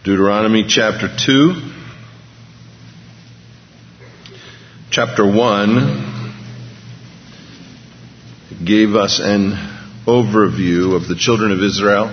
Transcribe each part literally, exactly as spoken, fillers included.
Deuteronomy chapter two. Chapter one gave us an overview of the children of Israel.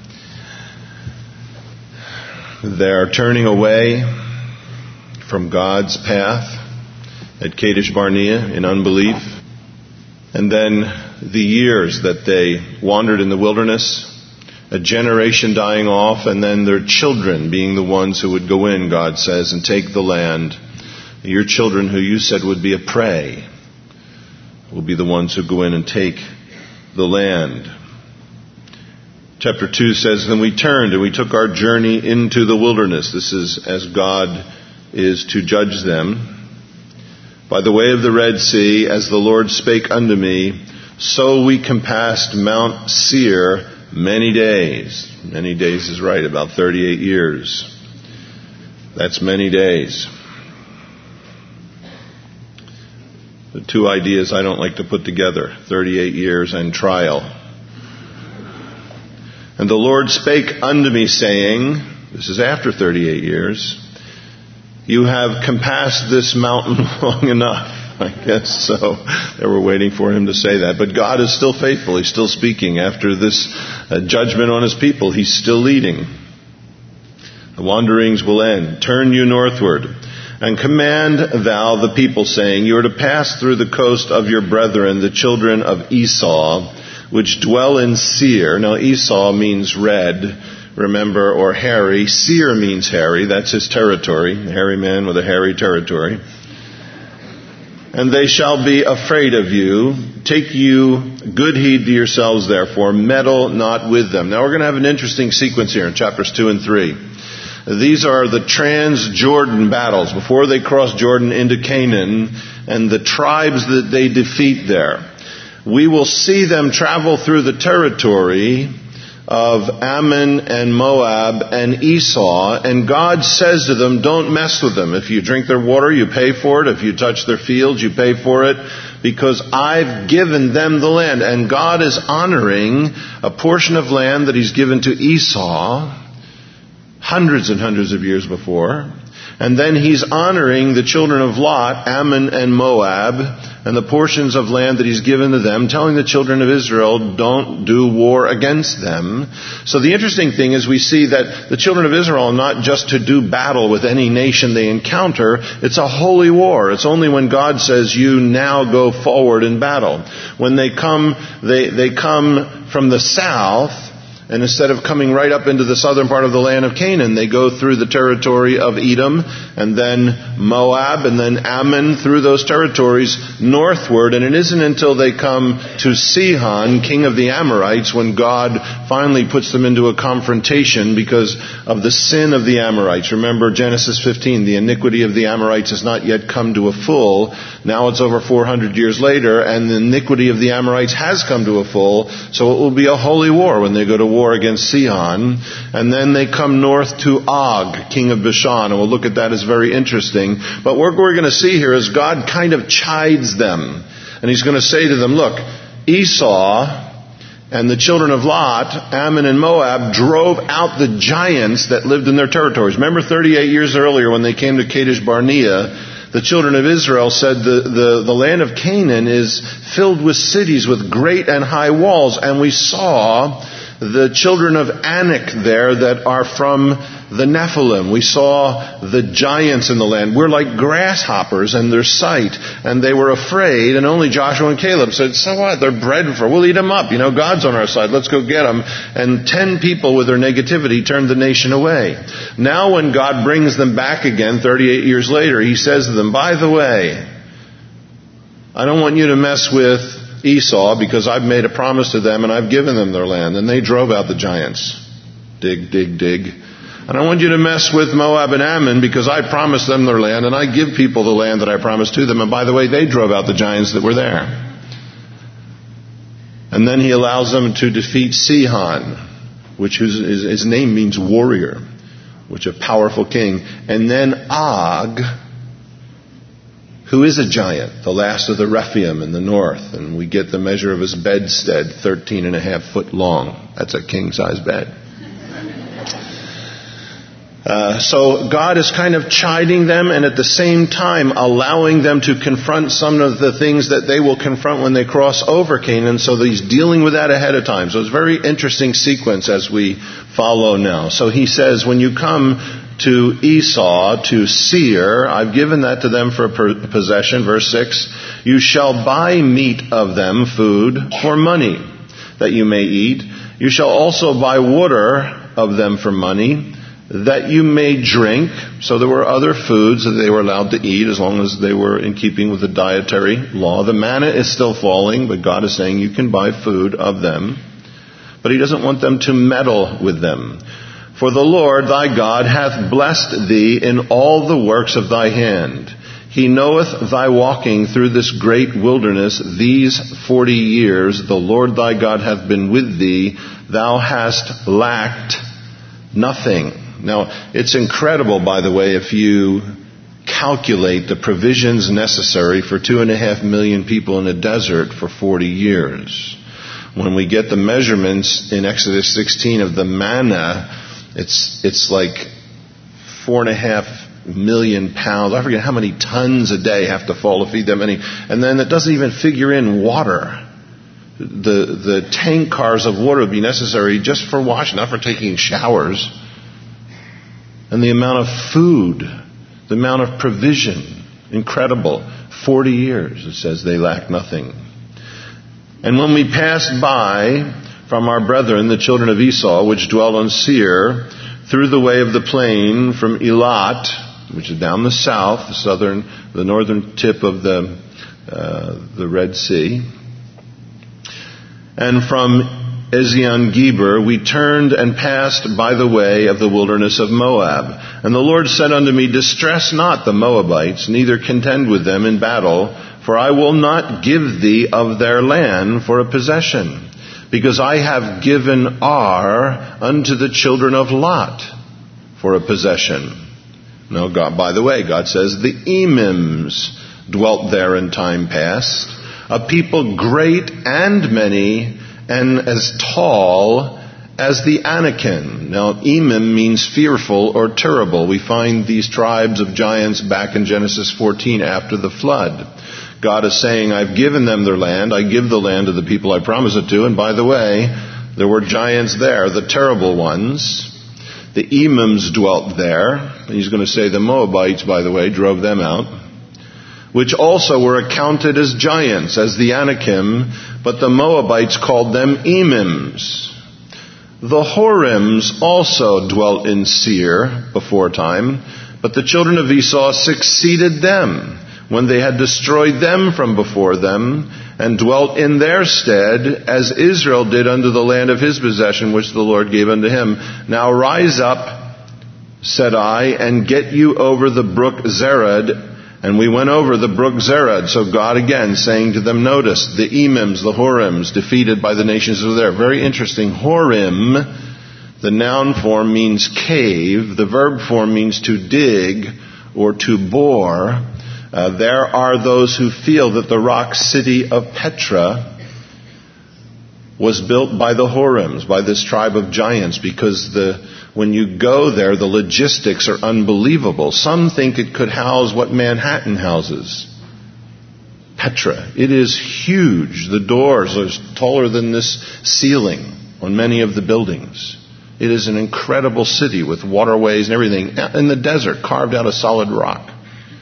They are turning away from God's path at Kadesh Barnea in unbelief. And then the years that they wandered in the wilderness, a generation dying off, and then their children being the ones who would go in, God says, and take the land. Your children who you said would be a prey will be the ones who go in and take the land. Chapter two says, Then we turned and we took our journey into the wilderness. This is as God is to judge them. By the way of the Red Sea, as the Lord spake unto me, so we compassed Mount Seir many days. Many days is right, about thirty-eight years. That's many days. The two ideas I don't like to put together, thirty-eight years and trial. And the Lord spake unto me, saying, this is after thirty-eight years, you have compassed this mountain long enough. I guess so. They were waiting for him to say that. But God is still faithful. He's still speaking. After this uh, judgment on his people, he's still leading. The wanderings will end. Turn you northward, and command thou the people, saying, You are to pass through the coast of your brethren, the children of Esau, which dwell in Seir. Now Esau means red, remember, or hairy. Seir means hairy. That's his territory. A hairy man with a hairy territory. And they shall be afraid of you. Take you good heed to yourselves, therefore. Meddle not with them. Now we're going to have an interesting sequence here in chapters two and three. These are the Trans-Jordan battles before they cross Jordan into Canaan, and the tribes that they defeat there. We will see them travel through the territory of Ammon and Moab and Esau, and God says to them, don't mess with them. If you drink their water, you pay for it. If you touch their fields, you pay for it, because I've given them the land. And God is honoring a portion of land that he's given to Esau hundreds and hundreds of years before. And then he's honoring the children of Lot, Ammon and Moab, and the portions of land that he's given to them, telling the children of Israel, don't do war against them. So the interesting thing is we see that the children of Israel are not just to do battle with any nation they encounter. It's a holy war. It's only when God says, you now go forward in battle. When they come, they, they come from the south, and instead of coming right up into the southern part of the land of Canaan, they go through the territory of Edom, and then Moab, and then Ammon, through those territories northward. And it isn't until they come to Sihon, king of the Amorites, when God finally puts them into a confrontation because of the sin of the Amorites. Remember Genesis fifteen, the iniquity of the Amorites has not yet come to a full. Now it's over four hundred years later, and the iniquity of the Amorites has come to a full. So it will be a holy war when they go to war war against Sihon. And then they come north to Og, king of Bashan, and we'll look at that as very interesting. But what we're going to see here is God kind of chides them, and he's going to say to them, look, Esau and the children of Lot, Ammon and Moab, drove out the giants that lived in their territories. Remember thirty-eight years earlier when they came to Kadesh Barnea, the children of Israel said the, the, the land of Canaan is filled with cities with great and high walls. And we saw the children of Anak there that are from the Nephilim. We saw the giants in the land. We're like grasshoppers in their sight. And they were afraid. And only Joshua and Caleb said, so what? They're bred for. We'll eat them up. You know, God's on our side. Let's go get them. And ten people with their negativity turned the nation away. Now when God brings them back again thirty-eight years later, he says to them, by the way, I don't want you to mess with Esau, because I've made a promise to them and I've given them their land. And they drove out the giants. Dig, dig, dig. And I want you to mess with Moab and Ammon, because I promised them their land and I give people the land that I promised to them. And by the way, they drove out the giants that were there. And then he allows them to defeat Sihon, which is, his, his name means warrior, which a powerful king. And then Og, who is a giant, the last of the Rephaim in the north. And we get the measure of his bedstead, thirteen and a half foot long. That's a king-size bed. Uh, so God is kind of chiding them and at the same time allowing them to confront some of the things that they will confront when they cross over Canaan. So he's dealing with that ahead of time. So it's a very interesting sequence as we follow now. So he says, when you come to Esau, to Seir, I've given that to them for a possession. Verse six, you shall buy meat of them, food, for money, that you may eat. You shall also buy water of them for money, that you may drink. So there were other foods that they were allowed to eat as long as they were in keeping with the dietary law. The manna is still falling, but God is saying you can buy food of them. But he doesn't want them to meddle with them. For the Lord thy God hath blessed thee in all the works of thy hand. He knoweth thy walking through this great wilderness these forty years. The Lord thy God hath been with thee. Thou hast lacked nothing. Now, it's incredible, by the way, if you calculate the provisions necessary for two and a half million people in a desert for forty years. When we get the measurements in Exodus sixteen of the manna, it's it's like four and a half million pounds. I forget how many tons a day have to fall to feed that many. And then it doesn't even figure in water. The the tank cars of water would be necessary just for washing, not for taking showers. And the amount of food, the amount of provision, incredible. Forty years, it says they lack nothing. And when we passed by from our brethren, the children of Esau, which dwell on Seir, through the way of the plain from Elat, which is down the south, the southern, the northern tip of the uh, the Red Sea, and from Ezion Geber, we turned and passed by the way of the wilderness of Moab. And the Lord said unto me, distress not the Moabites, neither contend with them in battle, for I will not give thee of their land for a possession, because I have given Ar unto the children of Lot for a possession. Now, God, by the way, God says the Emims dwelt there in time past, a people great and many, and as tall as the Anakim. Now, Emim means fearful or terrible. We find these tribes of giants back in Genesis fourteen after the flood. God is saying, I've given them their land. I give the land to the people I promised it to. And by the way, there were giants there, the terrible ones. The Emims dwelt there. And he's going to say the Moabites, by the way, drove them out, which also were accounted as giants, as the Anakim, but the Moabites called them Emims. The Horims also dwelt in Seir before time, but the children of Esau succeeded them when they had destroyed them from before them, and dwelt in their stead, as Israel did unto the land of his possession, which the Lord gave unto him. Now rise up, said I, and get you over the brook Zered. And we went over the brook Zered. So God again saying to them, notice, the Emims, the Horims, defeated by the nations that were there. Very interesting. Horim, the noun form means cave. The verb form means to dig or to bore. Uh, there are those who feel that the rock city of Petra was built by the Horims, by this tribe of giants, because the when you go there, the logistics are unbelievable. Some think it could house what Manhattan houses. Petra. It is huge. The doors are taller than this ceiling on many of the buildings. It is an incredible city with waterways and everything in the desert, carved out of solid rock.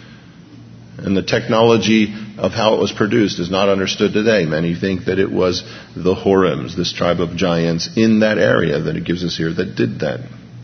And the technology of how it was produced is not understood today. Many think that it was the Horims, this tribe of giants in that area that it gives us here, that did that.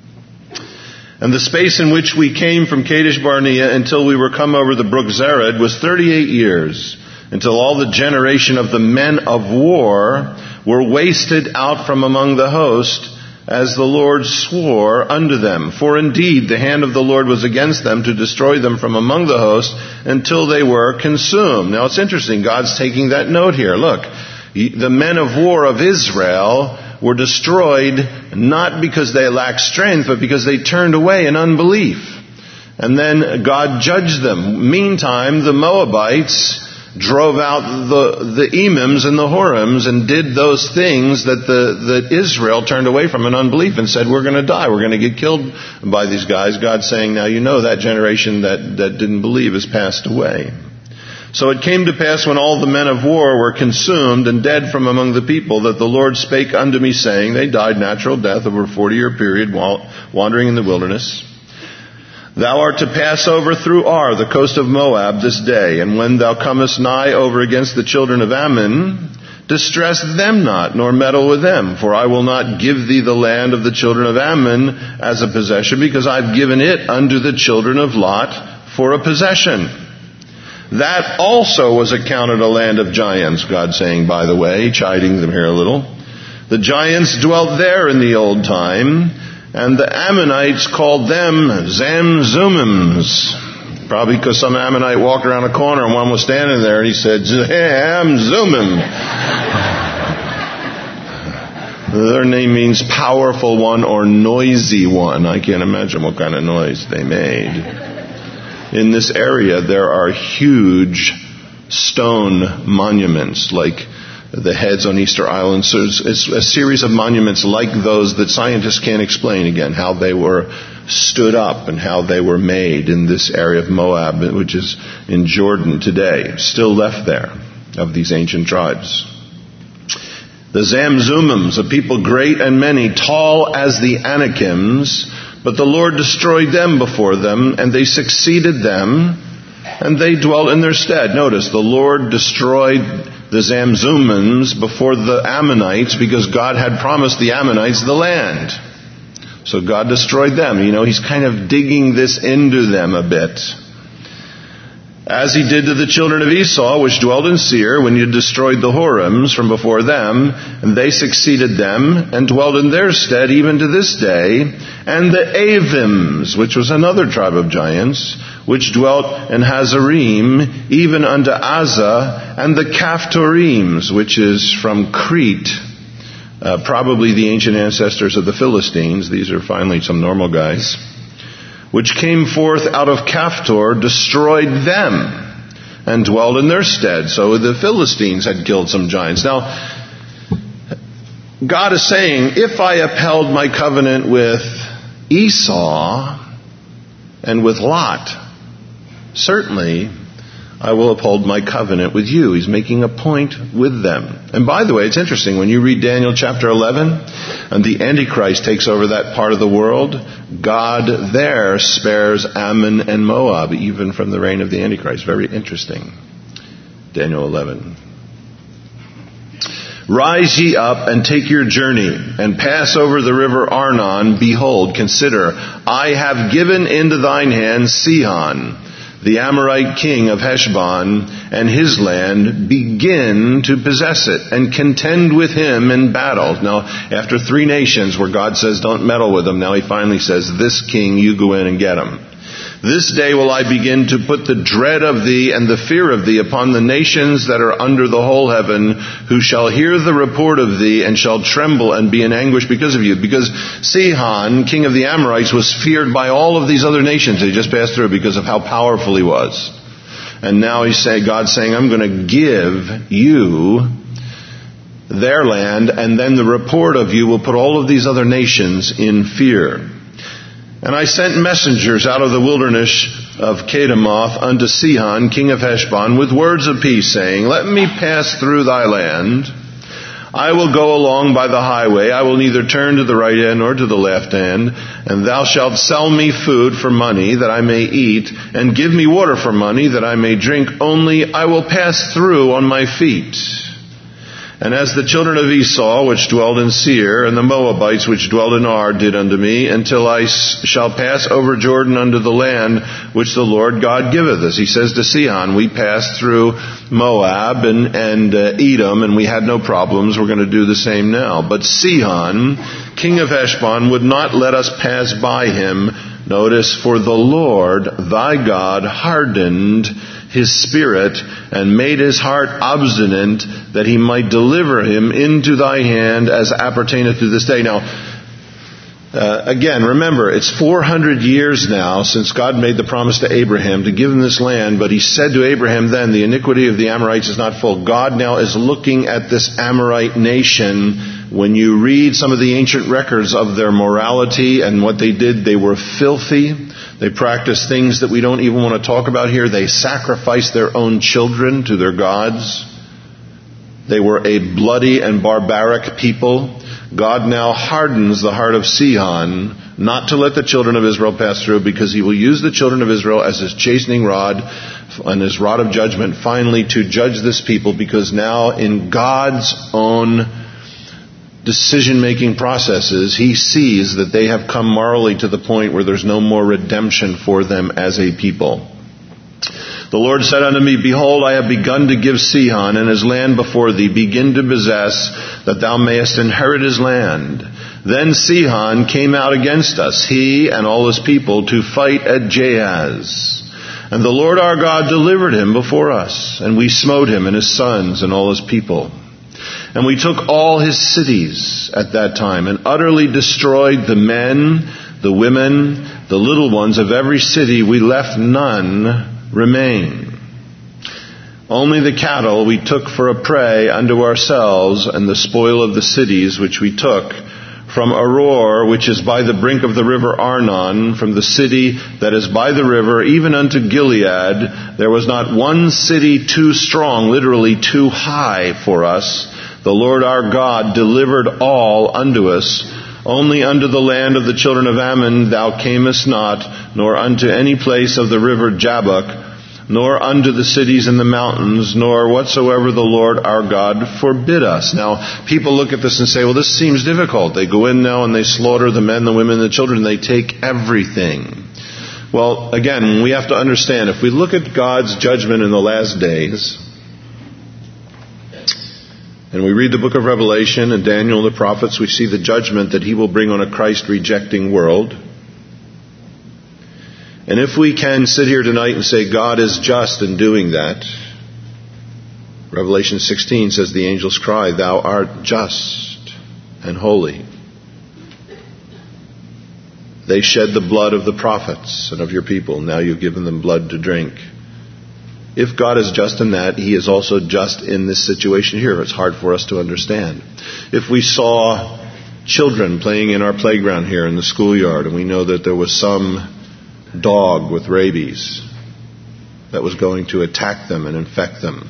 And the space in which we came from Kadesh Barnea until we were come over the brook Zered was thirty-eight years, until all the generation of the men of war were wasted out from among the host, as the Lord swore unto them. For indeed the hand of the Lord was against them to destroy them from among the host until they were consumed. Now it's interesting, God's taking that note here. Look, the men of war of Israel were destroyed not because they lacked strength, but because they turned away in unbelief. And then God judged them. Meantime, the Moabites, drove out the, the Emims and the Horims and did those things that the, that Israel turned away from in unbelief and said, we're going to die, we're going to get killed by these guys. God's saying, now you know that generation that, that didn't believe has passed away. So it came to pass when all the men of war were consumed and dead from among the people that the Lord spake unto me, saying, they died natural death over a forty-year period while wandering in the wilderness. Thou art to pass over through Ar, the coast of Moab, this day, and when thou comest nigh over against the children of Ammon, distress them not, nor meddle with them, for I will not give thee the land of the children of Ammon as a possession, because I've given it unto the children of Lot for a possession. That also was accounted a land of giants, God saying, by the way, chiding them here a little. The giants dwelt there in the old time, and the Ammonites called them Zamzummims. Probably because some Ammonite walked around a corner and one was standing there and he said, Zamzummim. Their name means powerful one or noisy one. I can't imagine what kind of noise they made. In this area, there are huge stone monuments, like the heads on Easter Island. So it's, it's a series of monuments like those that scientists can't explain again, how they were stood up and how they were made in this area of Moab, which is in Jordan today, still left there, of these ancient tribes. The Zamzummims, a people great and many, tall as the Anakims, but the Lord destroyed them before them, and they succeeded them, and they dwelt in their stead. Notice, the Lord destroyed the Zamzummims before the Ammonites, because God had promised the Ammonites the land. So God destroyed them. You know, He's kind of digging this into them a bit. As He did to the children of Esau, which dwelt in Seir, when you destroyed the Horims from before them, and they succeeded them, and dwelt in their stead even to this day, and the Avims, which was another tribe of giants, which dwelt in Hazarim, even unto Azza, and the Caphtorims, which is from Crete, uh, probably the ancient ancestors of the Philistines. These are finally some normal guys. Which came forth out of Caphtor, destroyed them, and dwelled in their stead. So the Philistines had killed some giants. Now, God is saying, if I upheld my covenant with Esau and with Lot, certainly I will uphold my covenant with you. He's making a point with them. And by the way, it's interesting, when you read Daniel chapter eleven, and the Antichrist takes over that part of the world, God there spares Ammon and Moab, even from the reign of the Antichrist. Very interesting. Daniel eleven. Rise ye up and take your journey, and pass over the river Arnon. Behold, consider, I have given into thine hand Sihon, the Amorite king of Heshbon, and his land. Begin to possess it, and contend with him in battle. Now, after three nations where God says don't meddle with them, now He finally says, this king, you go in and get him. This day will I begin to put the dread of thee and the fear of thee upon the nations that are under the whole heaven, who shall hear the report of thee, and shall tremble and be in anguish because of you. Because Sihon, king of the Amorites, was feared by all of these other nations they just passed through because of how powerful he was. And now he's saying, God's saying, I'm going to give you their land, and then the report of you will put all of these other nations in fear. And I sent messengers out of the wilderness of Kedemoth unto Sihon, king of Heshbon, with words of peace, saying, let me pass through thy land. I will go along by the highway. I will neither turn to the right hand nor to the left hand. And thou shalt sell me food for money, that I may eat, and give me water for money, that I may drink. Only I will pass through on my feet. And as the children of Esau, which dwelled in Seir, and the Moabites, which dwelled in Ar, did unto me, until I shall pass over Jordan unto the land which the Lord God giveth us. He says to Sihon, we passed through Moab and, and uh, Edom, and we had no problems. We're going to do the same now. But Sihon, king of Heshbon, would not let us pass by him. Notice, for the Lord thy God hardened his spirit, and made his heart obstinate, that he might deliver him into thy hand, as appertaineth to this day. Now, Uh, again, remember, it's four hundred years now since God made the promise to Abraham to give him this land, but he said to Abraham then, the iniquity of the Amorites is not full. God now is looking at this Amorite nation. When you read some of the ancient records of their morality and what they did, they were filthy. They practiced things that we don't even want to talk about here. They sacrificed their own children to their gods. They were a bloody and barbaric people. God now hardens the heart of Sihon not to let the children of Israel pass through, because he will use the children of Israel as his chastening rod and his rod of judgment finally to judge this people, because now in God's own decision-making processes, he sees that they have come morally to the point where there's no more redemption for them as a people. The Lord said unto me, Behold, I have begun to give Sihon and his land before thee. Begin to possess, that thou mayest inherit his land. Then Sihon came out against us, he and all his people, to fight at Jahaz. And the Lord our God delivered him before us, and we smote him and his sons and all his people. And we took all his cities at that time, and utterly destroyed the men, the women, the little ones of every city. We left none remain. Only the cattle we took for a prey unto ourselves, and the spoil of the cities which we took from Aroer, which is by the brink of the river Arnon, from the city that is by the river, even unto Gilead. There was not one city too strong, literally too high for us. The Lord our God delivered all unto us. Only unto the land of the children of Ammon thou camest not, nor unto any place of the river Jabbok, nor unto the cities in the mountains, nor whatsoever the Lord our God forbid us. Now, people look at this and say, well, this seems difficult. They go in now and they slaughter the men, the women, the children. They take everything. Well, again, we have to understand, if we look at God's judgment in the last days, and we read the book of Revelation and Daniel and the prophets, we see the judgment that he will bring on a Christ-rejecting world. And if we can sit here tonight and say God is just in doing that, Revelation sixteen says the angels cry, Thou art just and holy. They shed the blood of the prophets and of your people. Now you've given them blood to drink. If God is just in that, he is also just in this situation here. It's hard for us to understand. If we saw children playing in our playground here in the schoolyard, and we know that there was some dog with rabies that was going to attack them and infect them,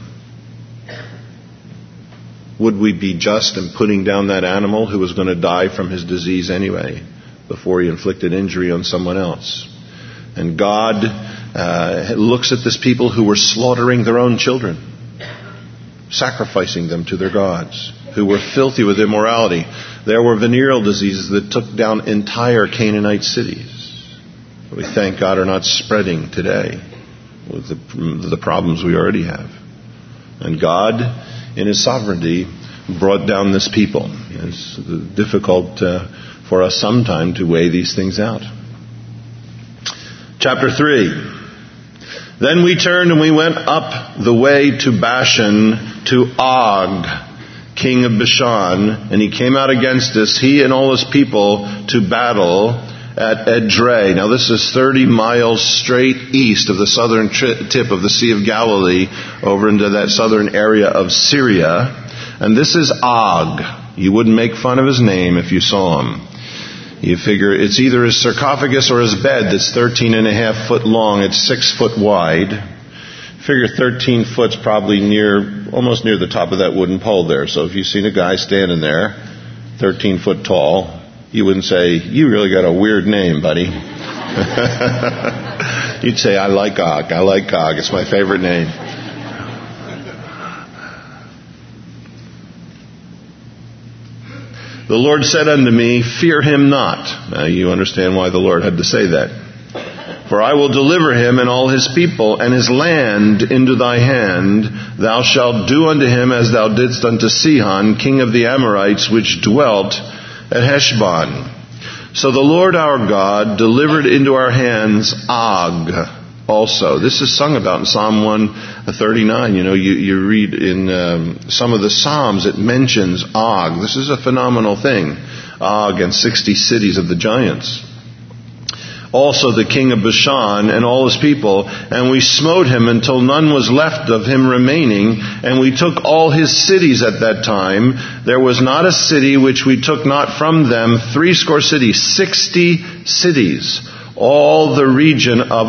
would we be just in putting down that animal who was going to die from his disease anyway before he inflicted injury on someone else? And God uh, looks at this people who were slaughtering their own children, sacrificing them to their gods, who were filthy with immorality. There were venereal diseases that took down entire Canaanite cities. We thank God are not spreading today with the, the problems we already have. And God, in his sovereignty, brought down this people. It's difficult uh, for us sometime to weigh these things out. Chapter three. Then we turned and we went up the way to Bashan, to Og, king of Bashan, and he came out against us, he and all his people, to battle at Edrei. Now this is thirty miles straight east of the southern tri- tip of the Sea of Galilee, over into that southern area of Syria. And this is Og. You wouldn't make fun of his name if you saw him. You figure it's either his sarcophagus or his bed that's thirteen and a half foot long. It's six foot wide. Figure thirteen foot's probably near, almost near the top of that wooden pole there. So if you've seen a guy standing there, thirteen foot tall, you wouldn't say, you really got a weird name, buddy. You'd say, I like Og. I like Og. It's my favorite name. The Lord said unto me, Fear him not. Now you understand why the Lord had to say that. For I will deliver him and all his people and his land into thy hand. Thou shalt do unto him as thou didst unto Sihon, king of the Amorites, which dwelt at Heshbon. So the Lord our God delivered into our hands Og, also. This is sung about in Psalm one thirty-nine. You know, you, you read in um, some of the Psalms, it mentions Og. This is a phenomenal thing. Og and sixty cities of the giants. Also the king of Bashan and all his people, and we smote him until none was left of him remaining, and we took all his cities at that time. There was not a city which we took not from them, threescore cities, sixty cities. All the region of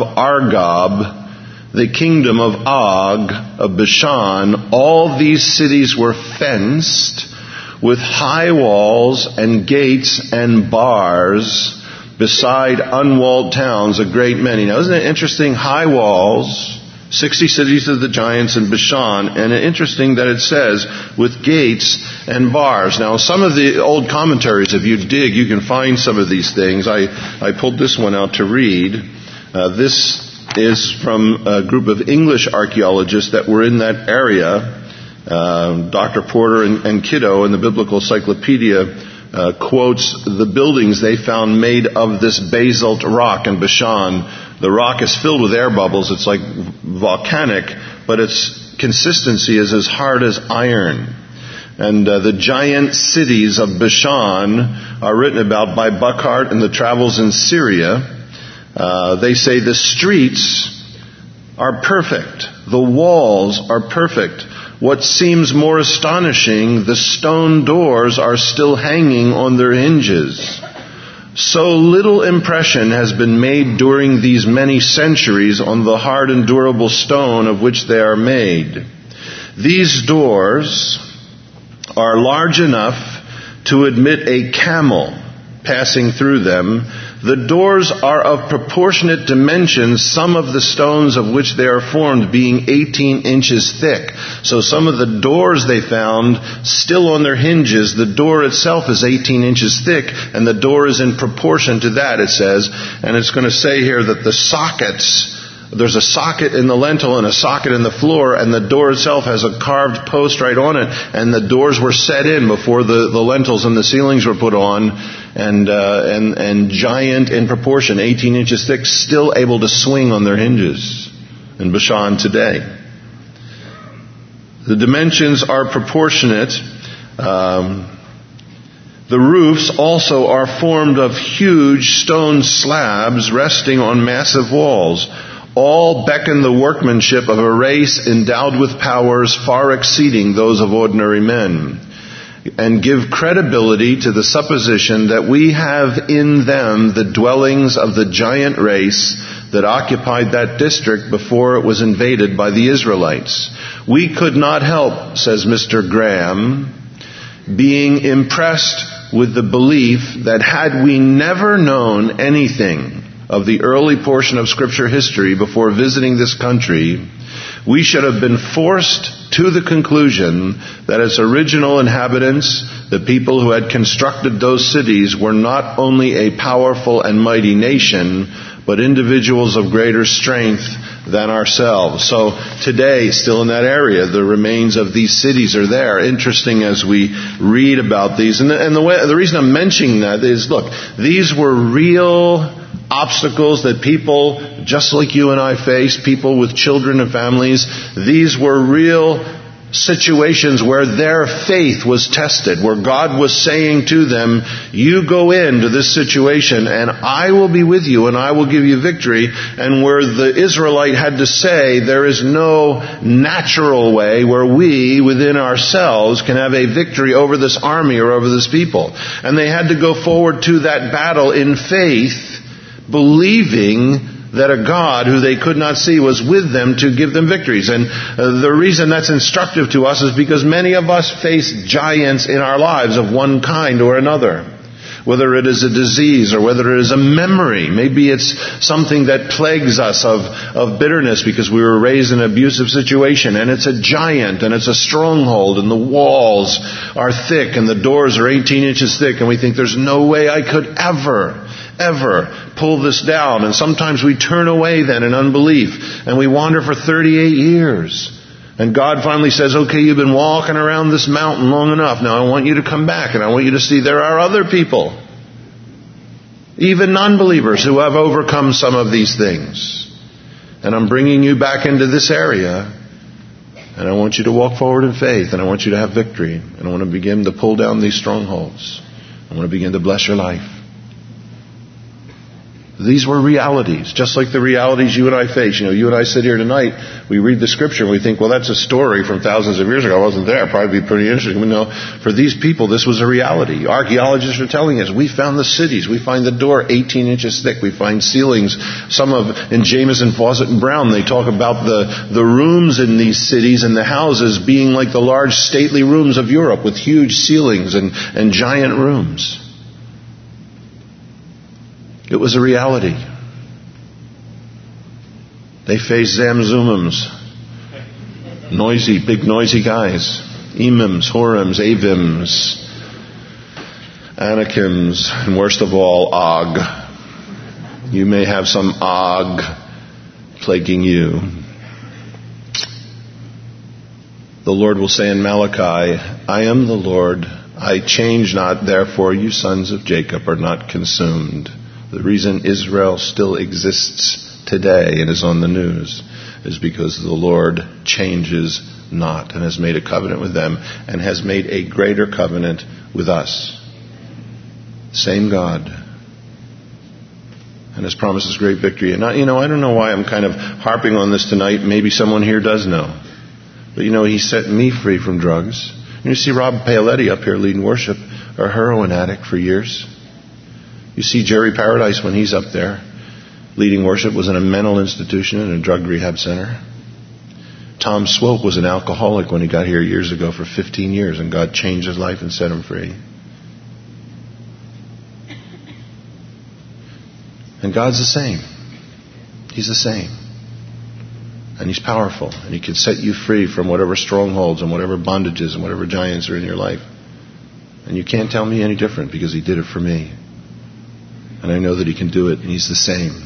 Argob, the kingdom of Og, of Bashan, all these cities were fenced with high walls and gates and bars, beside unwalled towns, a great many. Now, isn't it interesting? High walls, sixty cities of the giants in Bashan, and interesting that it says with gates and bars. Now, some of the old commentaries, if you dig, you can find some of these things. I, I pulled this one out to read. Uh, this is from a group of English archaeologists that were in that area. Uh, Doctor Porter and, and Kiddo in the Biblical Encyclopedia Uh, quotes the buildings they found made of this basalt rock in Bashan. The rock is filled with air bubbles. It's like volcanic, but its consistency is as hard as iron. And uh, the giant cities of Bashan are written about by Buckhart in the Travels in Syria. Uh, they say the streets are perfect. The walls are perfect. What seems more astonishing, the stone doors are still hanging on their hinges. So little impression has been made during these many centuries on the hard and durable stone of which they are made. These doors are large enough to admit a camel passing through them. The doors are of proportionate dimensions, some of the stones of which they are formed being eighteen inches thick. So some of the doors they found still on their hinges, the door itself is eighteen inches thick, and the door is in proportion to that, it says. And it's going to say here that the sockets, there's a socket in the lintel and a socket in the floor, and the door itself has a carved post right on it, and the doors were set in before the, the lintels and the ceilings were put on, and, uh, and, and giant in proportion, eighteen inches thick, still able to swing on their hinges in Bashan today. The dimensions are proportionate. Um, The roofs also are formed of huge stone slabs resting on massive walls. All beckon the workmanship of a race endowed with powers far exceeding those of ordinary men, and give credibility to the supposition that we have in them the dwellings of the giant race that occupied that district before it was invaded by the Israelites. We could not help, says Mister Graham, being impressed with the belief that had we never known anything of the early portion of Scripture history before visiting this country, we should have been forced to the conclusion that its original inhabitants, the people who had constructed those cities, were not only a powerful and mighty nation, but individuals of greater strength than ourselves. So today, still in that area, the remains of these cities are there. Interesting as we read about these. And the, and the, way, the reason I'm mentioning that is, look, these were real obstacles that people, just like you and I face, people with children and families, these were real situations where their faith was tested, where God was saying to them, you go into this situation and I will be with you and I will give you victory. And where the Israelite had to say, there is no natural way where we within ourselves can have a victory over this army or over this people. And they had to go forward to that battle in faith, believing that a God who they could not see was with them to give them victories. And uh, the reason that's instructive to us is because many of us face giants in our lives of one kind or another. Whether it is a disease or whether it is a memory. Maybe it's something that plagues us of, of bitterness because we were raised in an abusive situation, and it's a giant and it's a stronghold and the walls are thick and the doors are eighteen inches thick, and we think there's no way I could ever ever pull this down. And sometimes we turn away then in unbelief and we wander for thirty-eight years. And God finally says, okay, you've been walking around this mountain long enough. Now I want you to come back and I want you to see there are other people, even non-believers, who have overcome some of these things. And I'm bringing you back into this area. And I want you to walk forward in faith. And I want you to have victory. And I want to begin to pull down these strongholds. I want to begin to bless your life. These were realities, just like the realities you and I face. You know, you and I sit here tonight, we read the scripture and we think, well, that's a story from thousands of years ago. I wasn't there. Probably be pretty interesting. But no, for these people, this was a reality. Archaeologists are telling us, we found the cities. We find the door eighteen inches thick. We find ceilings. Some of, in Jameson, Fawcett, and Brown, they talk about the, the rooms in these cities and the houses being like the large stately rooms of Europe with huge ceilings and, and giant rooms. It was a reality. They faced Zamzummums, noisy, big noisy guys, Emims, Horims, Avims, Anakims, and worst of all, Og. You may have some Og plaguing you. The Lord will say in Malachi, I am the Lord, I change not, therefore you sons of Jacob are not consumed. The reason Israel still exists today and is on the news is because the Lord changes not and has made a covenant with them and has made a greater covenant with us. Same God. And has promised us great victory. And I, you know, I don't know why I'm kind of harping on this tonight. Maybe someone here does know. But you know, He set me free from drugs. And you see Rob Paoletti up here leading worship, a heroin addict for years. You see Jerry Paradise when he's up there leading worship, was in a mental institution and a drug rehab center. Tom Swope was an alcoholic when he got here years ago for fifteen years, and God changed his life and set him free. And God's the same. He's the same. And He's powerful. And He can set you free from whatever strongholds and whatever bondages and whatever giants are in your life. And you can't tell me any different because He did it for me. And I know that He can do it, and He's the same.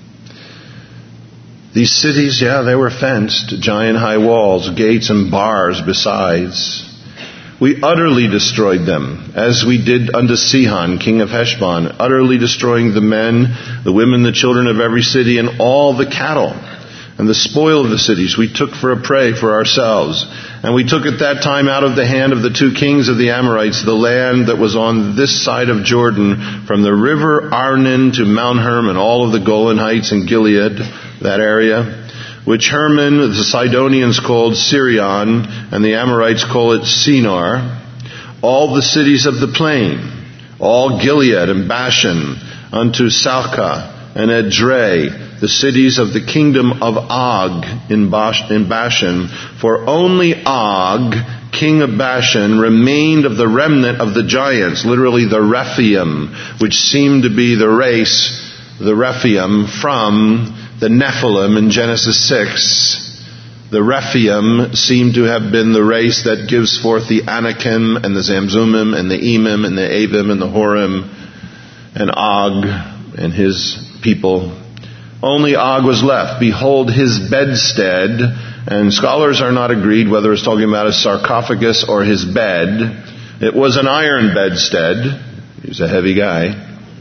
These cities, yeah, they were fenced, giant high walls, gates and bars besides. We utterly destroyed them, as we did unto Sihon, king of Heshbon, utterly destroying the men, the women, the children of every city, and all the cattle. And the spoil of the cities we took for a prey for ourselves. And we took at that time out of the hand of the two kings of the Amorites the land that was on this side of Jordan, from the river Arnon to Mount Hermon, all of the Golan Heights and Gilead, that area, which Hermon, the Sidonians called Sirion, and the Amorites call it Sinar, all the cities of the plain, all Gilead and Bashan, unto Salcah and Edrei, the cities of the kingdom of Og in Bashan, for only Og, king of Bashan, remained of the remnant of the giants, literally the Rephaim, which seemed to be the race, the Rephaim, from the Nephilim in Genesis six. The Rephaim seem to have been the race that gives forth the Anakim and the Zamzummim and the Emim and the Avim and the Horim and Og and his people. Only Og was left. Behold his bedstead. And scholars are not agreed whether it's talking about his sarcophagus or his bed. It was an iron bedstead. He was a heavy guy.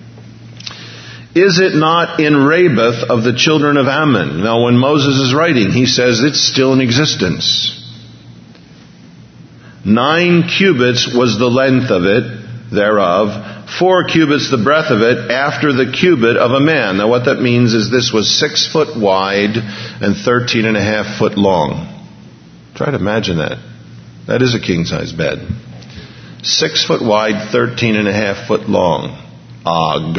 Is it not in Rabbith of the children of Ammon? Now when Moses is writing, he says it's still in existence. Nine cubits was the length of it, thereof. Four cubits the breadth of it, after the cubit of a man. Now what that means is this was six foot wide and thirteen and a half foot long. Try to imagine that. That is a king-size bed. Six foot wide, thirteen and a half foot long. Og.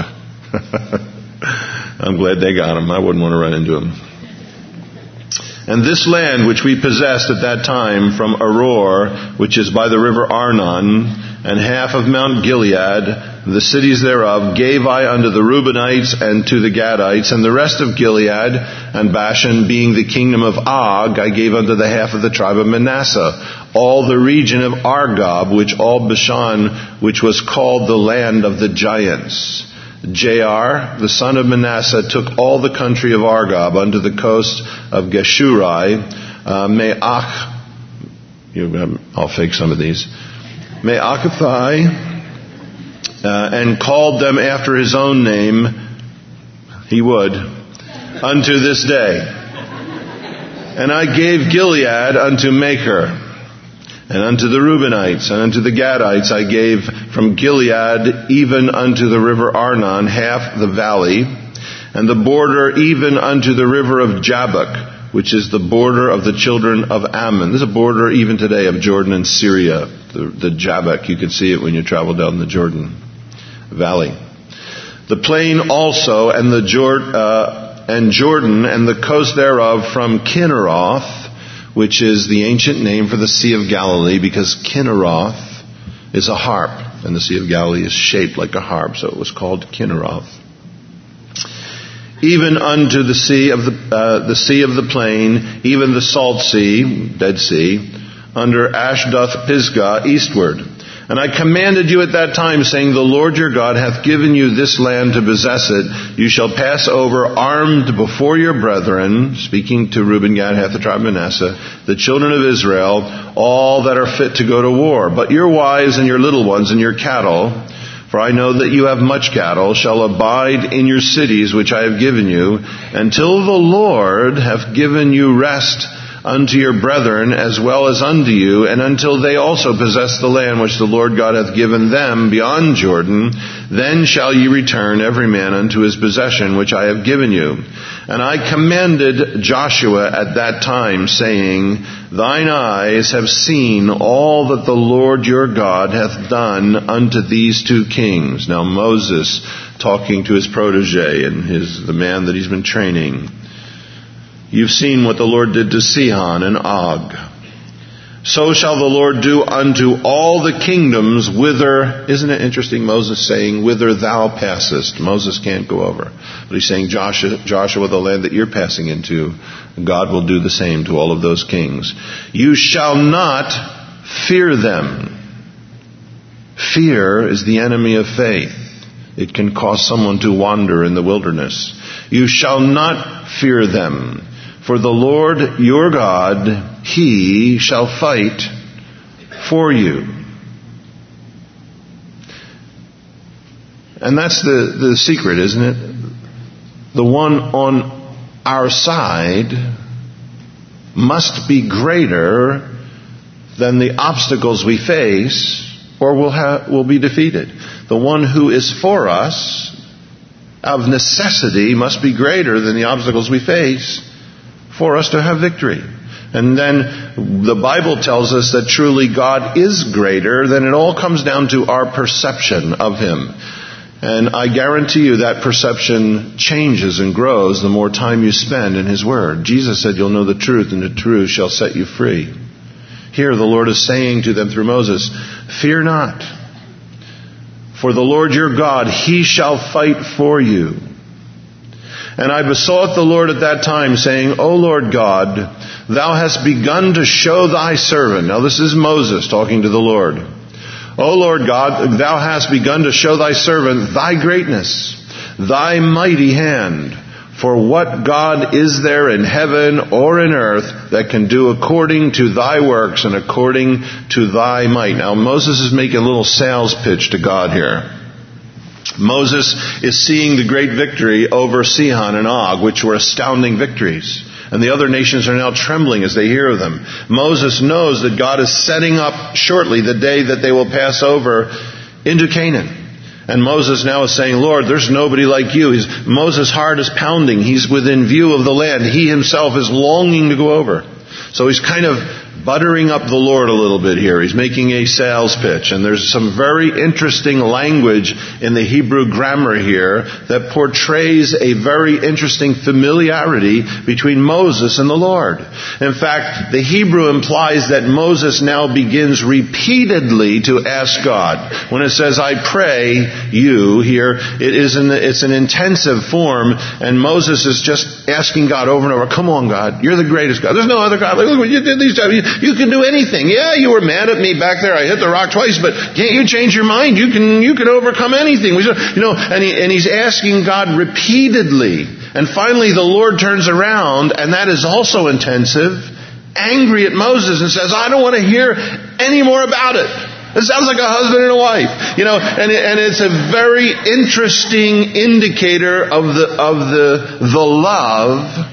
I'm glad they got him. I wouldn't want to run into him. And this land which we possessed at that time from Aror, which is by the river Arnon, and half of Mount Gilead, the cities thereof, gave I unto the Reubenites and to the Gadites, and the rest of Gilead and Bashan, being the kingdom of Og, I gave unto the half of the tribe of Manasseh. All the region of Argob, which all Bashan, which was called the land of the giants. Jair, the son of Manasseh, took all the country of Argob unto the coast of Geshurai, uh, Me'ach, you, I'll fake some of these, Me'achathai, uh, and called them after his own name, he would, unto this day. And I gave Gilead unto Machir, and unto the Reubenites, and unto the Gadites I gave from Gilead even unto the river Arnon half the valley, and the border even unto the river of Jabbok, which is the border of the children of Ammon. This is a border even today of Jordan and Syria, the, the Jabbok. You can see it when you travel down the Jordan Valley. The plain also, and the Jord, uh, and Jordan, and the coast thereof from Kinneroth, which is the ancient name for the Sea of Galilee, because Kinneroth is a harp, and the Sea of Galilee is shaped like a harp, so it was called Kinneroth. Even unto the sea of the uh, the sea of the plain, even the salt sea, Dead Sea, under Ashdoth Pisgah eastward. And I commanded you at that time, saying, the Lord your God hath given you this land to possess it. You shall pass over armed before your brethren, speaking to Reuben, Gad, half the tribe of Manasseh, the children of Israel, all that are fit to go to war. But your wives and your little ones and your cattle, for I know that you have much cattle, shall abide in your cities which I have given you, until the Lord hath given you rest unto your brethren as well as unto you, and until they also possess the land which the Lord God hath given them beyond Jordan. Then shall ye return every man unto his possession which I have given you. And I commanded Joshua at that time, saying, thine eyes have seen all that the Lord your God hath done unto these two kings. Now Moses talking to his protege and his the man that he's been training. You've seen what the Lord did to Sihon and Og. So shall the Lord do unto all the kingdoms whither, isn't it interesting, Moses saying, whither thou passest. Moses can't go over. But he's saying, Joshua, Joshua, the land that you're passing into, God will do the same to all of those kings. You shall not fear them. Fear is the enemy of faith. It can cause someone to wander in the wilderness. You shall not fear them. For the Lord your God, He shall fight for you. And that's the, the secret, isn't it? The one on our side must be greater than the obstacles we face, or we'll, have, we'll be defeated. The one who is for us, of necessity, must be greater than the obstacles we face for us to have victory. And then the Bible tells us that truly God is greater. Then it all comes down to our perception of Him. And I guarantee you that perception changes and grows the more time you spend in His Word. Jesus said, you'll know the truth, and the truth shall set you free. Here the Lord is saying to them through Moses, fear not, for the Lord your God, He shall fight for you. And I besought the Lord at that time, saying, O Lord God, thou hast begun to show thy servant. Now this is Moses talking to the Lord. O Lord God, thou hast begun to show thy servant thy greatness, thy mighty hand. For what God is there in heaven or in earth that can do according to thy works and according to thy might? Now Moses is making a little sales pitch to God here. Moses is seeing the great victory over Sihon and Og, which were astounding victories. And the other nations are now trembling as they hear of them. Moses knows that God is setting up shortly the day that they will pass over into Canaan. And Moses now is saying, Lord, there's nobody like you. He's, Moses' heart is pounding. He's within view of the land. He himself is longing to go over. So he's kind of buttering up the Lord a little bit here. He's making a sales pitch. And there's some very interesting language in the Hebrew grammar here that portrays a very interesting familiarity between Moses and the Lord. In fact, the Hebrew implies that Moses now begins repeatedly to ask God. When it says, I pray you here, it is an, it's an intensive form, and Moses is just asking God over and over, come on God, you're the greatest God. There's no other God. Look what you did these times. You can do anything. Yeah, you were mad at me back there. I hit the rock twice, but can't you change your mind? You can, you can overcome anything. You know, and, he, and he's asking God repeatedly. And finally the Lord turns around, and that is also intensive, angry at Moses and says, I don't want to hear any more about it. It sounds like a husband and a wife. You know, and, it, and it's a very interesting indicator of the, of the, the love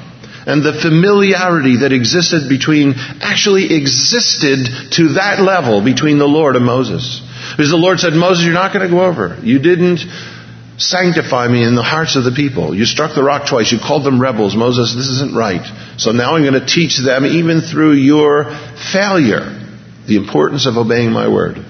And the familiarity that existed between, actually existed to that level between the Lord and Moses. Because the Lord said, Moses, you're not going to go over. You didn't sanctify me in the hearts of the people. You struck the rock twice. You called them rebels. Moses, this isn't right. So now I'm going to teach them, even through your failure, the importance of obeying my word.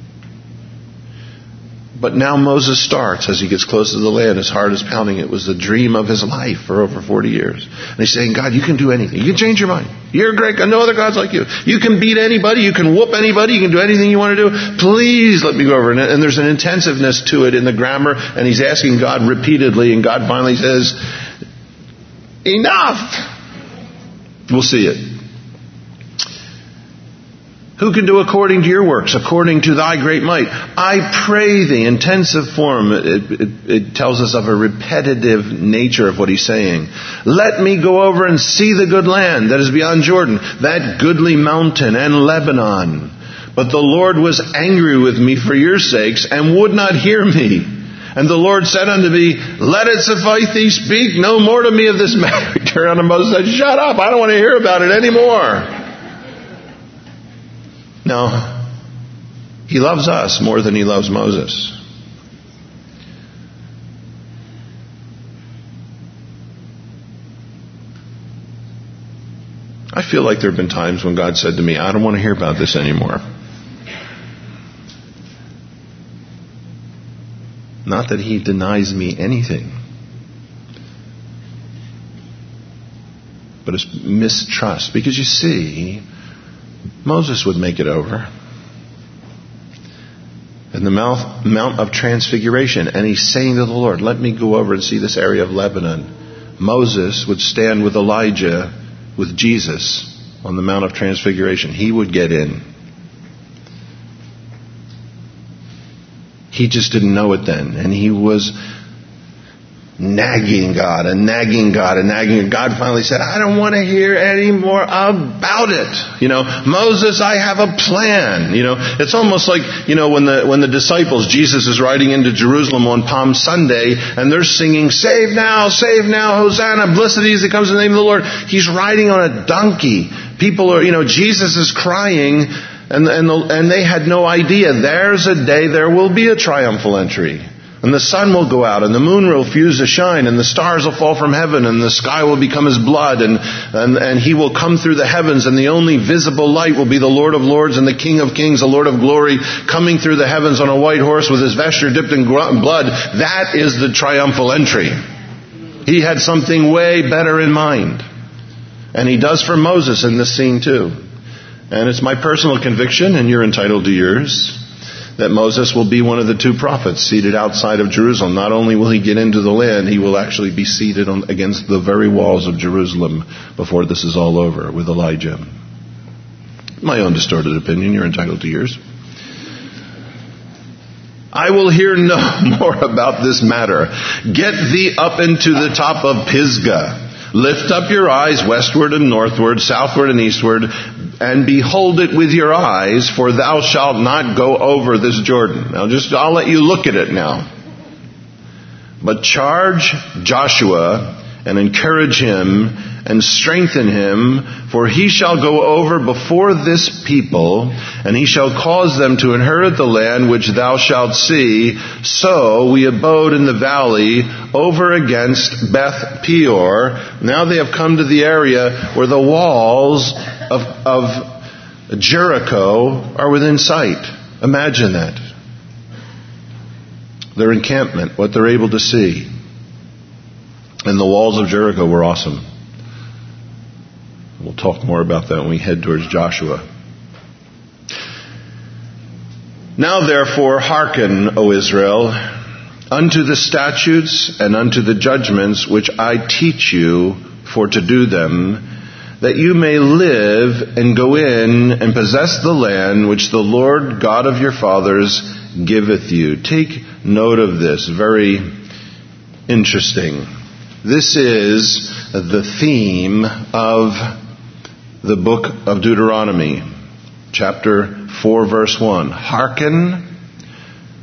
But now Moses starts, as he gets close to the land, his heart is pounding. It was the dream of his life for over forty years. And he's saying, God, you can do anything. You can change your mind. You're great. No other gods like you. You can beat anybody. You can whoop anybody. You can do anything you want to do. Please let me go over. And there's an intensiveness to it in the grammar. And he's asking God repeatedly. And God finally says, enough. We'll see it. Who can do according to your works, according to thy great might? I pray thee. Intensive form. It, it, it tells us of a repetitive nature of what he's saying. Let me go over and see the good land that is beyond Jordan, that goodly mountain and Lebanon. But the Lord was angry with me for your sakes and would not hear me. And the Lord said unto me, let it suffice thee, speak no more to me of this matter. He turned on him, Moses and said, shut up, I don't want to hear about it anymore. No, he loves us more than he loves Moses. I feel like there have been times when God said to me, I don't want to hear about this anymore. Not that he denies me anything, but it's mistrust. Because you see, Moses would make it over. And the mount, Mount of Transfiguration. And he's saying to the Lord, let me go over and see this area of Lebanon. Moses would stand with Elijah, with Jesus, on the Mount of Transfiguration. He would get in. He just didn't know it then. And he was nagging God and nagging God and nagging. God finally said, I don't want to hear any more about it. You know, Moses, I have a plan. You know, it's almost like, you know, when the, when the disciples, Jesus is riding into Jerusalem on Palm Sunday and they're singing, save now, save now, Hosanna, blessed is he that comes in the name of the Lord. He's riding on a donkey. People are, you know, Jesus is crying and, and, the, and they had no idea. There's a day there will be a triumphal entry. And the sun will go out, and the moon will refuse to shine, and the stars will fall from heaven, and the sky will become as blood, and, and, and he will come through the heavens, and the only visible light will be the Lord of Lords and the King of Kings, the Lord of Glory, coming through the heavens on a white horse with his vesture dipped in blood. That is the triumphal entry. He had something way better in mind. And he does for Moses in this scene too. And it's my personal conviction, and you're entitled to yours, that Moses will be one of the two prophets seated outside of Jerusalem. Not only will he get into the land, he will actually be seated on, against the very walls of Jerusalem before this is all over with Elijah. My own distorted opinion, you're entitled to yours. I will hear no more about this matter. Get thee up into the top of Pisgah. Lift up your eyes westward and northward, southward and eastward, and behold it with your eyes, for thou shalt not go over this Jordan. Now just, I'll let you look at it now. But charge Joshua and encourage him and strengthen him, for he shall go over before this people, and he shall cause them to inherit the land which thou shalt see. So we abode in the valley over against Beth Peor. Now they have come to the area where the walls of, of Jericho are within sight. Imagine that. Their encampment, what they're able to see. And the walls of Jericho were awesome. We'll talk more about that when we head towards Joshua. Now therefore hearken, O Israel, unto the statutes and unto the judgments which I teach you for to do them, that you may live and go in and possess the land which the Lord God of your fathers giveth you. Take note of this. Very interesting. This is the theme of the book of Deuteronomy, chapter four, verse one. Hearken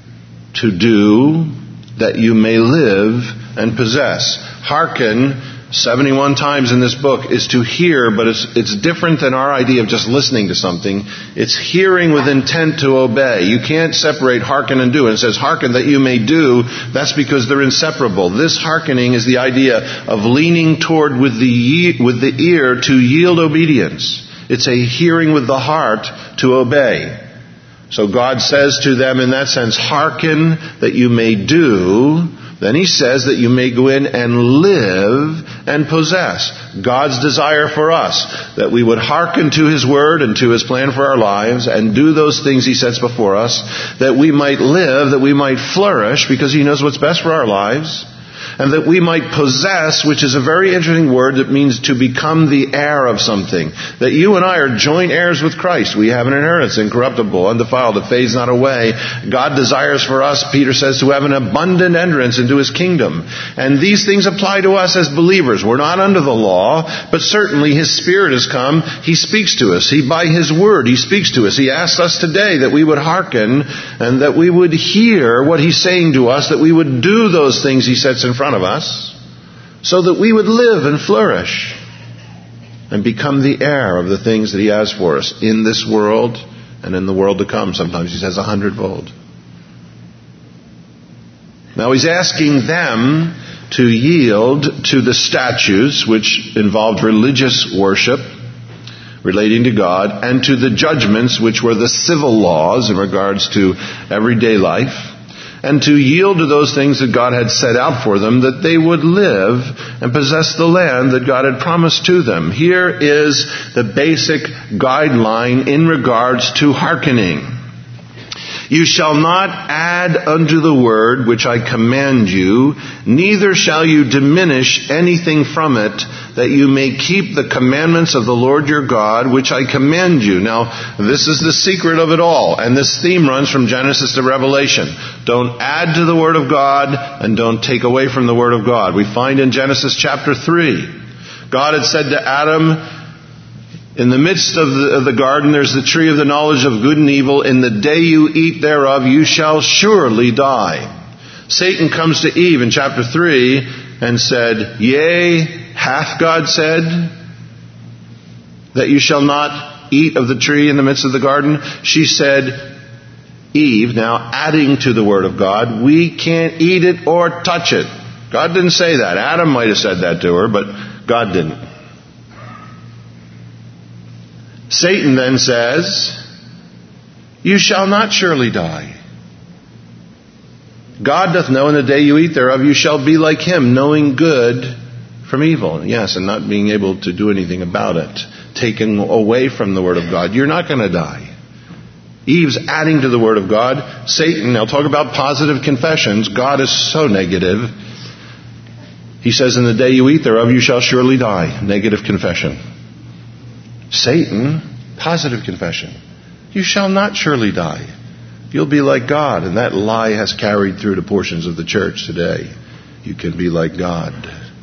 to do that you may live and possess. Hearken seventy-one times in this book, is to hear, but it's, it's different than our idea of just listening to something. It's hearing with intent to obey. You can't separate hearken and do. And it says, hearken that you may do. That's because they're inseparable. This hearkening is the idea of leaning toward with the, ye- with the ear to yield obedience. It's a hearing with the heart to obey. So God says to them in that sense, hearken that you may do. Then he says that you may go in and live and possess. God's desire for us, that we would hearken to his word and to his plan for our lives and do those things he sets before us, that we might live, that we might flourish, because he knows what's best for our lives, and that we might possess, which is a very interesting word that means to become the heir of something. That you and I are joint heirs with Christ. We have an inheritance, incorruptible, undefiled, that fades not away. God desires for us, Peter says, to have an abundant entrance into his kingdom. And these things apply to us as believers. We're not under the law, but certainly his Spirit has come. He speaks to us. He, by his word, he speaks to us. He asks us today that we would hearken and that we would hear what he's saying to us, that we would do those things he sets in front of us, so that we would live and flourish and become the heir of the things that he has for us in this world and in the world to come. Sometimes he says a hundredfold. Now he's asking them to yield to the statutes which involved religious worship relating to God, and to the judgments which were the civil laws in regards to everyday life, and to yield to those things that God had set out for them, that they would live and possess the land that God had promised to them. Here is the basic guideline in regards to hearkening. You shall not add unto the word which I command you, neither shall you diminish anything from it, that you may keep the commandments of the Lord your God, which I command you. Now, this is the secret of it all, and this theme runs from Genesis to Revelation. Don't add to the word of God, and don't take away from the word of God. We find in Genesis chapter three, God had said to Adam, in the midst of the, of the garden, there's the tree of the knowledge of good and evil. In the day you eat thereof, you shall surely die. Satan comes to Eve in chapter three and said, Yea, hath God said that you shall not eat of the tree in the midst of the garden? She said, Eve, now adding to the word of God, we can't eat it or touch it. God didn't say that. Adam might have said that to her, but God didn't. Satan then says, you shall not surely die. God doth know in the day you eat thereof, you shall be like him, knowing good from evil. Yes, and not being able to do anything about it. Taken away from the word of God. You're not going to die. Eve's adding to the word of God. Satan, now talk about positive confessions. God is so negative. He says, in the day you eat thereof, you shall surely die. Negative confession. Satan, positive confession. You shall not surely die. You'll be like God. And that lie has carried through to portions of the church today. You can be like God.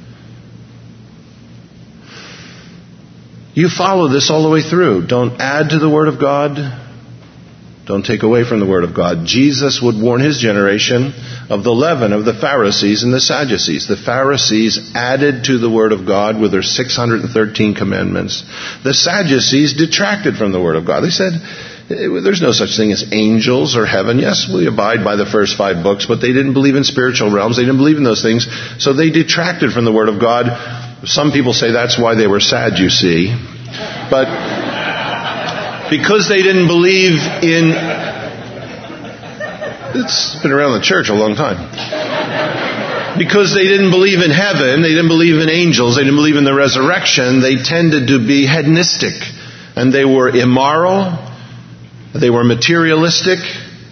You follow this all the way through. Don't add to the word of God. Don't take away from the word of God. Jesus would warn his generation of the leaven of the Pharisees and the Sadducees. The Pharisees added to the word of God with their six hundred thirteen commandments. The Sadducees detracted from the word of God. They said, there's no such thing as angels or heaven. Yes, we abide by the first five books, but they didn't believe in spiritual realms. They didn't believe in those things. So they detracted from the word of God. Some people say that's why they were sad, you see. But because they didn't believe in... It's been around the church a long time. Because they didn't believe in heaven, they didn't believe in angels, they didn't believe in the resurrection, they tended to be hedonistic. And they were immoral, they were materialistic,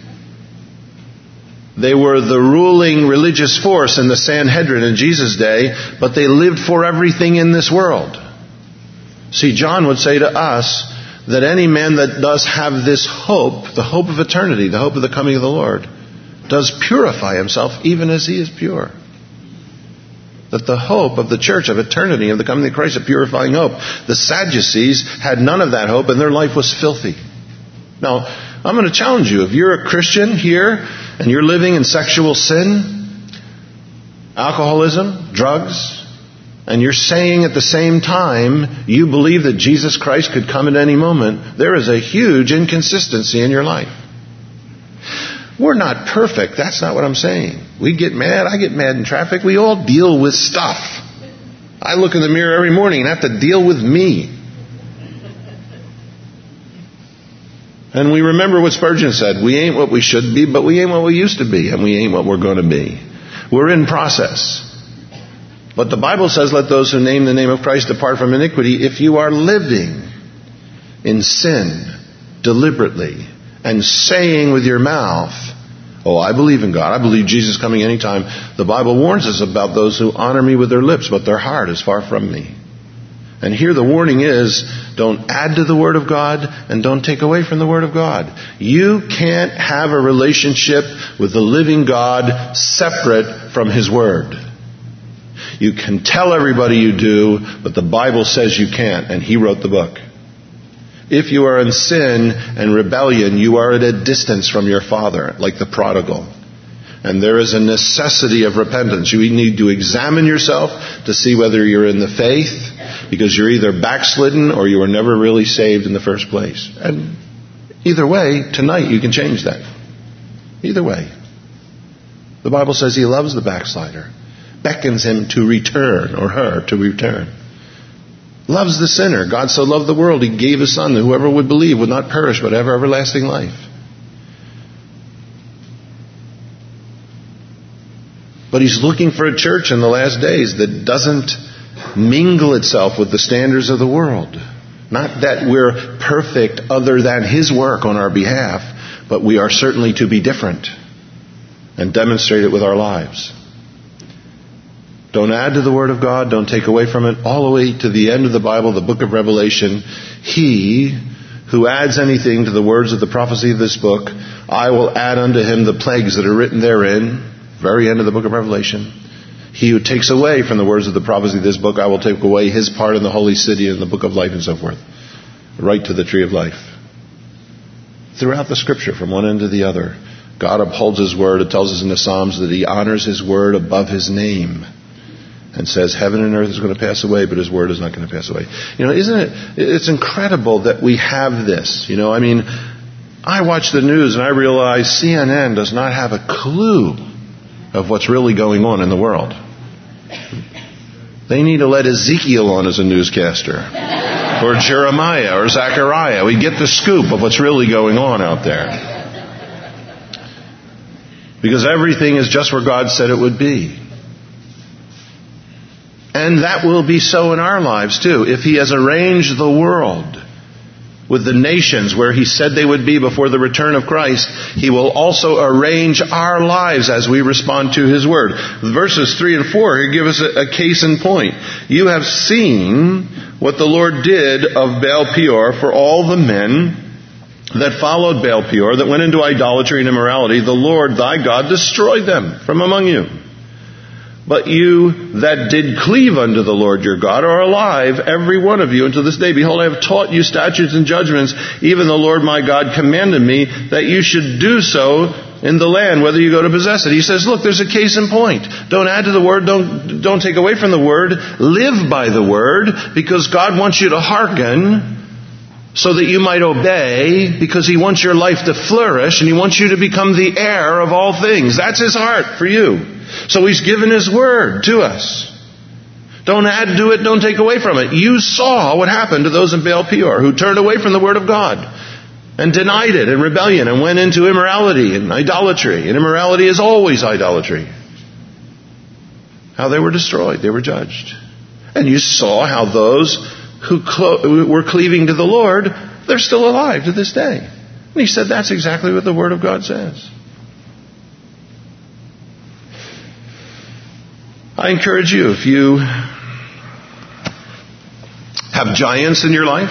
they were the ruling religious force in the Sanhedrin in Jesus' day, but they lived for everything in this world. See, John would say to us, that any man that does have this hope, the hope of eternity, the hope of the coming of the Lord, does purify himself even as he is pure. That the hope of the church of eternity, of the coming of Christ, a purifying hope. The Sadducees had none of that hope and their life was filthy. Now, I'm going to challenge you. If you're a Christian here and you're living in sexual sin, alcoholism, drugs, and you're saying at the same time you believe that Jesus Christ could come at any moment, there is a huge inconsistency in your life. We're not perfect. That's not what I'm saying. We get mad. I get mad in traffic. We all deal with stuff. I look in the mirror every morning and have to deal with me. And we remember what Spurgeon said. We ain't what we should be, but we ain't what we used to be, and we ain't what we're going to be. We're in process. But the Bible says, let those who name the name of Christ depart from iniquity. If you are living in sin deliberately and saying with your mouth, oh, I believe in God, I believe Jesus is coming anytime, the Bible warns us about those who honor me with their lips, but their heart is far from me. And here the warning is, don't add to the Word of God and don't take away from the Word of God. You can't have a relationship with the living God separate from His Word. You can tell everybody you do, but the Bible says you can't, and He wrote the book. If you are in sin and rebellion, you are at a distance from your Father, like the prodigal. And there is a necessity of repentance. You need to examine yourself to see whether you're in the faith, because you're either backslidden or you were never really saved in the first place. And either way, tonight you can change that. Either way. The Bible says He loves the backslider. Beckons him to return, or her to return. Loves the sinner. God so loved the world, He gave His Son, that whoever would believe would not perish, but have everlasting life. But He's looking for a church in the last days that doesn't mingle itself with the standards of the world. Not that we're perfect other than His work on our behalf, but we are certainly to be different and demonstrate it with our lives. Don't add to the Word of God. Don't take away from it. All the way to the end of the Bible, the book of Revelation. He who adds anything to the words of the prophecy of this book, I will add unto him the plagues that are written therein. Very end of the book of Revelation. He who takes away from the words of the prophecy of this book, I will take away his part in the holy city and the book of life and so forth. Right to the tree of life. Throughout the Scripture, from one end to the other, God upholds His word. It tells us in the Psalms that He honors His word above His name. And says heaven and earth is going to pass away, but His word is not going to pass away. You know, isn't it, it's incredible that we have this. You know, I mean, I watch the news and I realize C N N does not have a clue of what's really going on in the world. They need to let Ezekiel on as a newscaster. Or Jeremiah or Zechariah. We get the scoop of what's really going on out there. Because everything is just where God said it would be. And that will be so in our lives too. If He has arranged the world with the nations where He said they would be before the return of Christ, He will also arrange our lives as we respond to His word. Verses three and four here give us a, a case in point. You have seen what the Lord did of Baal Peor for all the men that followed Baal Peor, that went into idolatry and immorality. The Lord thy God destroyed them from among you. But you that did cleave unto the Lord your God are alive, every one of you, unto this day. Behold, I have taught you statutes and judgments. Even the Lord my God commanded me that you should do so in the land, whether you go to possess it. He says, look, there's a case in point. Don't add to the word. Don't, don't take away from the word. Live by the word, because God wants you to hearken so that you might obey, because He wants your life to flourish and He wants you to become the heir of all things. That's His heart for you. So He's given His word to us. Don't add to it, don't take away from it. You saw what happened to those in Baal Peor who turned away from the word of God and denied it in rebellion and went into immorality and idolatry. And immorality is always idolatry. How they were destroyed, they were judged. And you saw how those who clo- were cleaving to the Lord, they're still alive to this day. And He said that's exactly what the Word of God says. I encourage you, if you have giants in your life,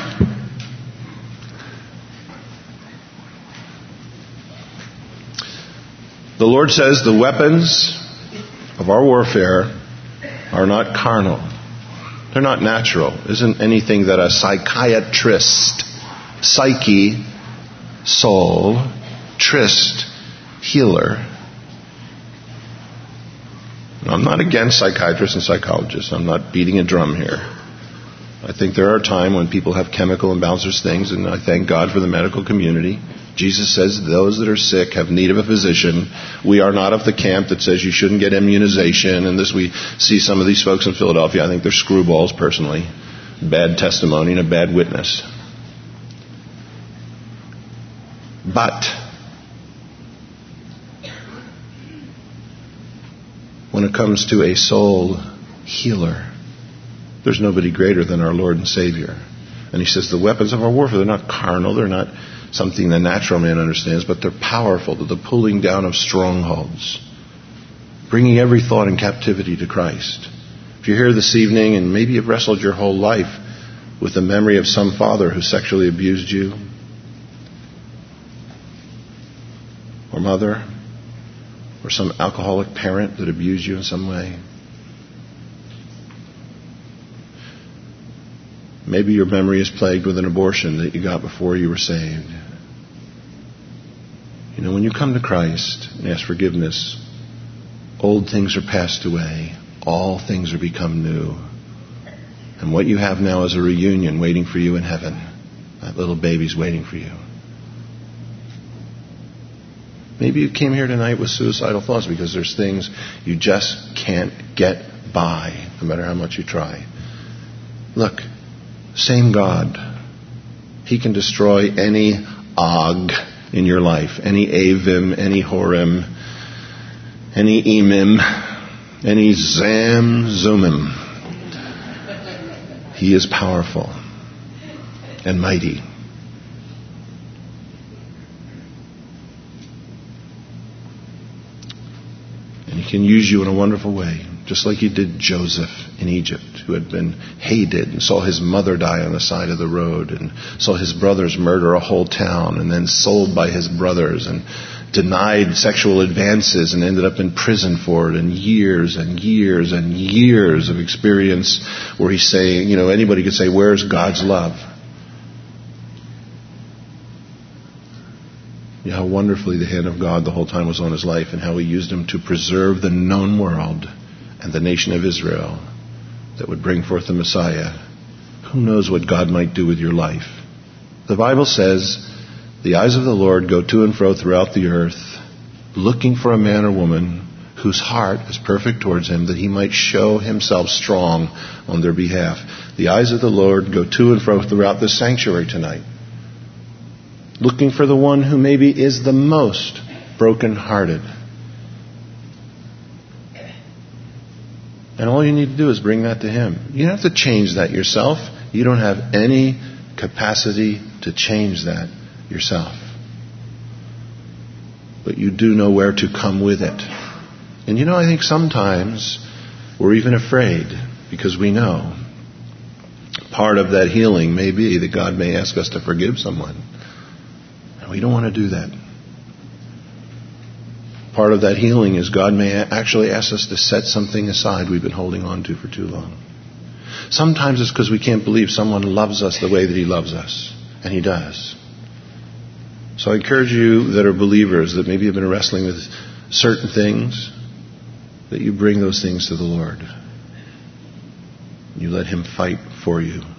the Lord says the weapons of our warfare are not carnal. They're not natural. Isn't anything that a psychiatrist, psyche, soul, trist, healer, I'm not against psychiatrists and psychologists. I'm not beating a drum here. I think there are times when people have chemical imbalances, things, and I thank God for the medical community. Jesus says those that are sick have need of a physician. We are not of the camp that says you shouldn't get immunization. And this, we see some of these folks in Philadelphia. I think they're screwballs personally. Bad testimony and a bad witness. But when it comes to a soul healer, there's nobody greater than our Lord and Savior. And he says the weapons of our warfare, they're not carnal, they're not something the natural man understands, but they're powerful to the pulling down of strongholds, bringing every thought in captivity to Christ. If you're here this evening and maybe you've wrestled your whole life with the memory of some father who sexually abused you, or mother, or some alcoholic parent that abused you in some way, maybe your memory is plagued with an abortion that you got before you were saved. You know, when you come to Christ and ask forgiveness, old things are passed away. All things are become new. And what you have now is a reunion waiting for you in heaven. That little baby's waiting for you. Maybe you came here tonight with suicidal thoughts because there's things you just can't get by, no matter how much you try. Look, same God. He can destroy any Og in your life, any Avim, any Horim, any Emim, any Zam Zumim. He is powerful and mighty. And he can use you in a wonderful way, just like he did Joseph in Egypt, who had been hated and saw his mother die on the side of the road and saw his brothers murder a whole town and then sold by his brothers and denied sexual advances and ended up in prison for it, and years and years and years of experience where he's saying, you know, anybody could say, where's God's love? You know, how wonderfully the hand of God the whole time was on his life, and how he used him to preserve the known world and the nation of Israel that would bring forth the Messiah. Who knows what God might do with your life? The Bible says, the eyes of the Lord go to and fro throughout the earth, looking for a man or woman whose heart is perfect towards him, that he might show himself strong on their behalf. The eyes of the Lord go to and fro throughout this sanctuary tonight, looking for the one who maybe is the most brokenhearted. And all you need to do is bring that to him. You don't have to change that yourself. You don't have any capacity to change that yourself. But you do know where to come with it. And you know, I think sometimes we're even afraid because we know part of that healing may be that God may ask us to forgive someone. And we don't want to do that. Part of that healing is God may actually ask us to set something aside we've been holding on to for too long. Sometimes it's because we can't believe someone loves us the way that he loves us. And he does. So I encourage you that are believers, that maybe have been wrestling with certain things, that you bring those things to the Lord. You let him fight for you.